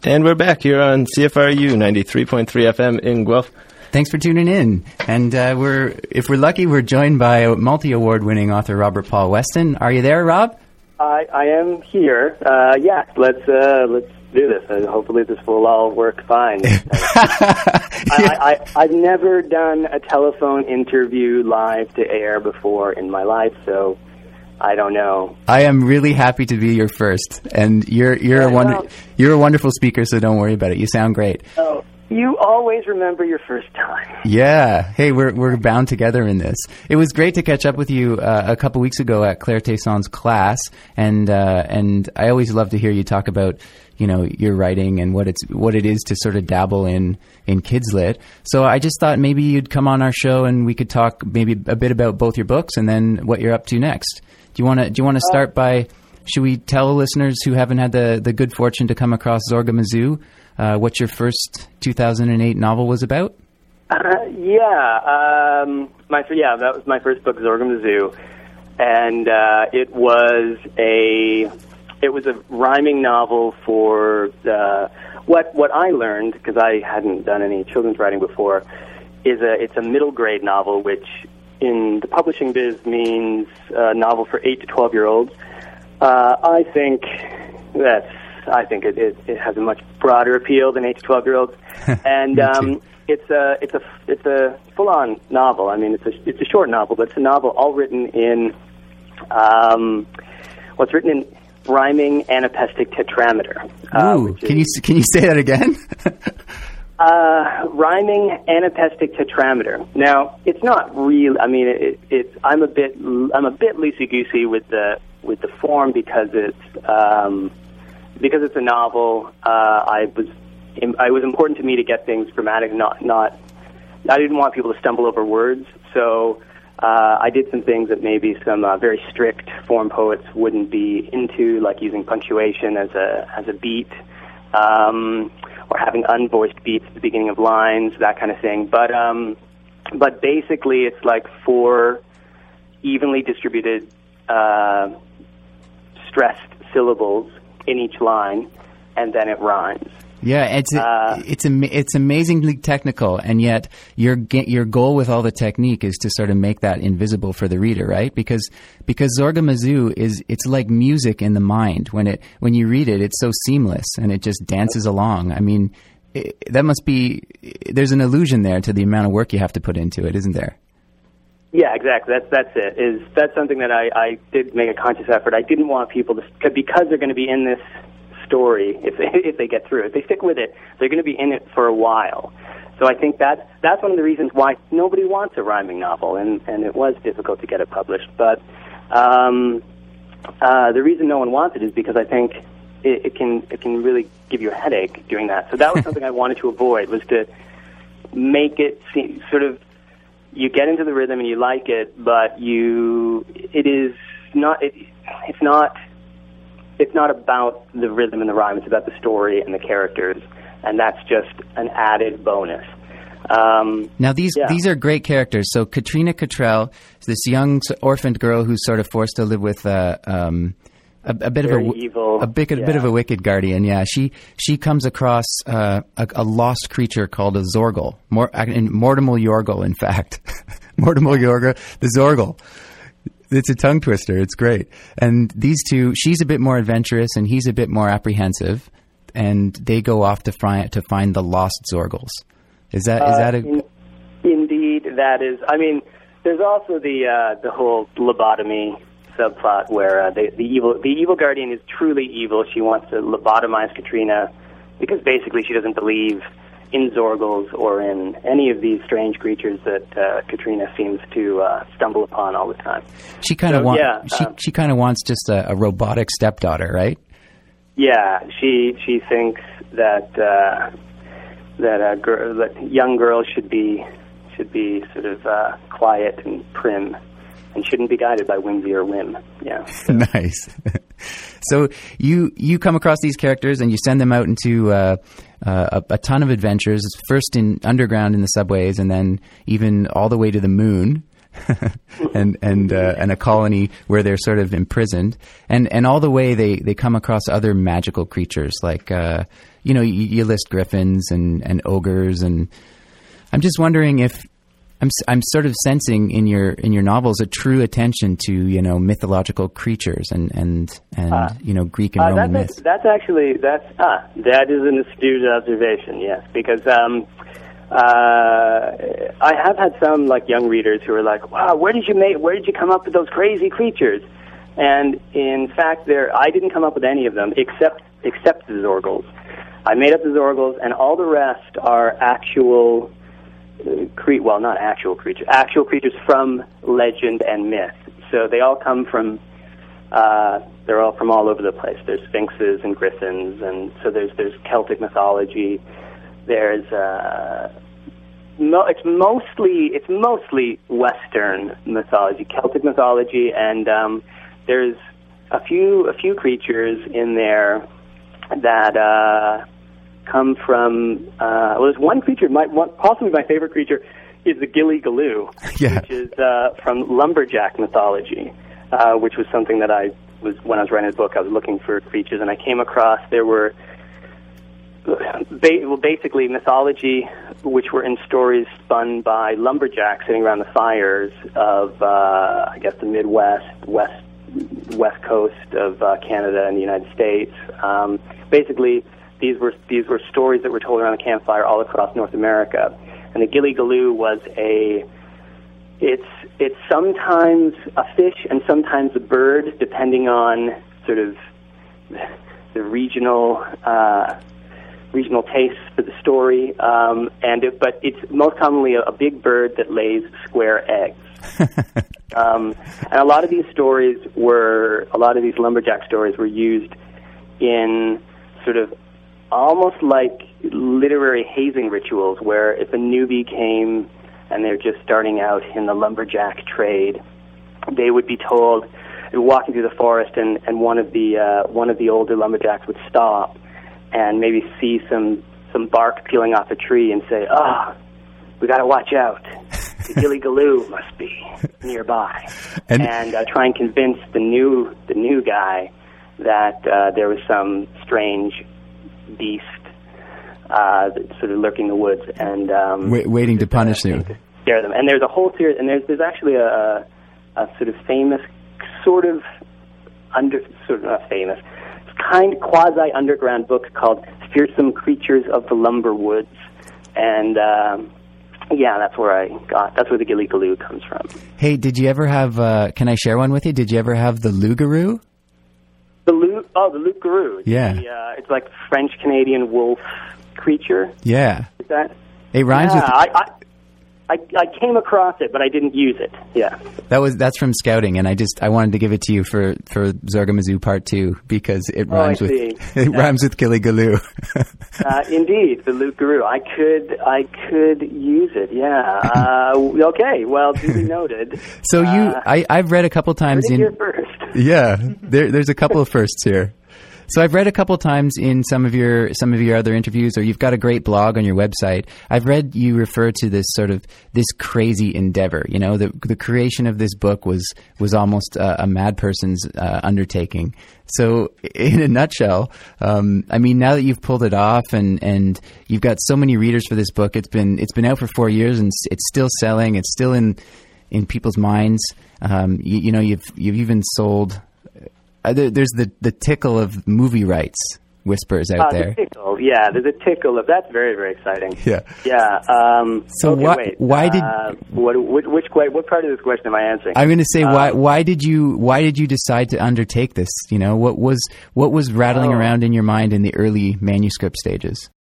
And we're back here on CFRU 93.3 FM in Guelph. Thanks for tuning in. And if we're lucky, we're joined by multi-award-winning author Robert Paul Weston. Are you there, Rob? I am here. Yeah, let's do this. Hopefully this will all work fine. I've never done a telephone interview live to air before in my life, so I don't know. I am really happy to be your first, and you're a wonderful speaker, so don't worry about it. You sound great. Oh, you always remember your first time. Yeah. Hey, we're bound together in this. It was great to catch up with you a couple weeks ago at Claire Tesson's class, and I always love to hear you talk about, you know, your writing and what it is to sort of dabble in kids lit. So I just thought maybe you'd come on our show and we could talk maybe a bit about both your books and then what you're up to next. Do you want to start by? Should we tell listeners who haven't had the good fortune to come across Zorga Mazoo what your first 2008 novel was about? That was my first book, Zorga Mazoo, and it was a rhyming novel for what I learned, because I hadn't done any children's writing before. It's a middle grade novel, which in the publishing biz means a novel for 8 to 12-year-olds. I think it has a much broader appeal than 8 to 12-year-olds, and it's a full-on novel. I mean, it's a short novel, but it's a novel all written in rhyming anapestic tetrameter. Can you say that again? Rhyming anapestic tetrameter. Now, it's not real. I mean, I'm a bit loosey-goosey with the form because it's a novel. It was important to me to get things grammatic. Not. I didn't want people to stumble over words, so I did some things that maybe some very strict form poets wouldn't be into, like using punctuation as a beat. Or having unvoiced beats at the beginning of lines, that kind of thing. But basically, it's like 4 evenly distributed stressed syllables in each line, and then it rhymes. Yeah, it's amazingly technical, and yet your goal with all the technique is to sort of make that invisible for the reader, right? Because Zorga Mazoo it's like music in the mind. When you read it, it's so seamless and it just dances along. I mean, there's an illusion there to the amount of work you have to put into it, isn't there? Yeah, exactly. That's it. That's something that I did make a conscious effort. I didn't want people to, because they're going to be in this story, if they get through it, they stick with it, they're going to be in it for a while. So I think that's one of the reasons why nobody wants a rhyming novel, and it was difficult to get it published. But the reason no one wants it is because I think it can really give you a headache doing that. So that was something I wanted to avoid, was to make it seem sort of, you get into the rhythm and you like it, but it's not about the rhythm and the rhyme. It's about the story and the characters, and that's just an added bonus. Now, these are great characters. So Katrina Cottrell is this young orphaned girl who's sort of forced to live with a bit of a wicked guardian. Yeah, she comes across a lost creature called a Zorgal, Mortimer Yorgel, in fact. Mortimer Yorgel, the Zorgal. It's a tongue twister. It's great. And these two, she's a bit more adventurous and he's a bit more apprehensive, and they go off to find the lost Zorgals. Is that Indeed, that is. I mean, there's also the whole lobotomy subplot where the evil guardian is truly evil. She wants to lobotomize Katrina because basically she doesn't believe in Zorgals or in any of these strange creatures that Katrina seems to stumble upon all the time. She kind of wants just a robotic stepdaughter, right? Yeah, she thinks that young girls should be sort of quiet and prim, and shouldn't be guided by whimsy or whim. Yeah. Nice. So you come across these characters and you send them out into a ton of adventures. First in underground in the subways, and then even all the way to the moon. and a colony where they're sort of imprisoned, and all the way they come across other magical creatures like you list griffins and ogres, and I'm just wondering if I'm sort of sensing in your novels a true attention to mythological creatures and Greek and Roman myths. That is an astute observation. Yes, because I have had some like young readers who are like, "Wow, where did you come up with those crazy creatures?" And in fact, I didn't come up with any of them except the Zorgles. I made up the Zorgles, and all the rest are actual. Not actual creatures. Actual creatures from legend and myth. So they all come from. They're all from all over the place. There's sphinxes and griffins, and so there's Celtic mythology. There's it's mostly Western mythology, Celtic mythology, and there's a few creatures in there that. Come from there's one creature. Possibly my favorite creature is the Gilly Galoo, which is from lumberjack mythology, which was something that when I was writing the book, I was looking for creatures, and I came across there were basically mythology which were in stories spun by lumberjacks sitting around the fires of I guess the Midwest, west coast of Canada and the United States. Basically. These were stories that were told around the campfire all across North America, and the Gilly Galoo was it's sometimes a fish and sometimes a bird, depending on sort of the regional tastes for the story, but it's most commonly a big bird that lays square eggs. And a lot of these lumberjack stories were used in sort of almost like literary hazing rituals, where if a newbie came and they're just starting out in the lumberjack trade, they would be told, walking through the forest, and one of the older lumberjacks would stop and maybe see some bark peeling off a tree and say, we got to watch out. The Gilly Galoo must be nearby, and try and convince the new guy that there was some strange beast sort of lurking in the woods and waiting to punish you, to scare them. And there's a whole series, and there's actually a sort of famous, not famous, kind of quasi underground book called Fearsome Creatures of the Lumber Woods, and that's where the Gilly Galoo comes from. Hey, did you ever have? Can I share one with you? Did you ever have the loup-garou? The loup-garou. Yeah. It's like French-Canadian wolf creature. Yeah. Is that? It rhymes with... I came across it, but I didn't use it. Yeah. That's from scouting, and I wanted to give it to you for Zorgamazoo Part 2 because it rhymes rhymes with Gilly Galoo. Indeed, the loup-garou. I could use it. Yeah. Okay. Well, duly noted. So I've read a couple times in. Here first. Yeah. There's a couple of firsts here. So I've read a couple times in some of your other interviews, or you've got a great blog on your website. I've read you refer to this crazy endeavor. The creation of this book was almost a mad person's undertaking. So in a nutshell, now that you've pulled it off and you've got so many readers for this book, it's been out for 4 years and it's still selling. It's still in people's minds. You've even sold. There's the tickle of movie rights whispers out there. The tickle, yeah. There's a tickle of that's very, very exciting. Yeah. Yeah. So okay, why did what part of this question am I answering? I'm going to say why did you decide to undertake this? What was rattling around in your mind in the early manuscript stages?